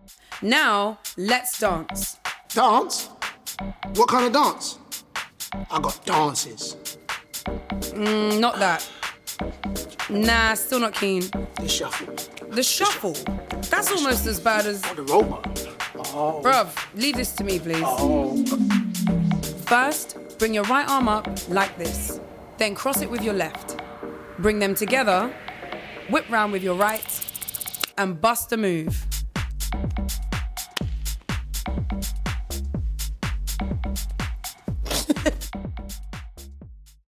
Now, let's dance. Dance? What kind of dance? I got dances. Not that. Nah, still not keen. The shuffle. The shuffle? That's almost as bad as... Oh, the robot. Oh. Bruv, leave this to me, please. Oh. First, bring your right arm up like this. Then cross it with your left. Bring them together, whip round with your right, and bust a move.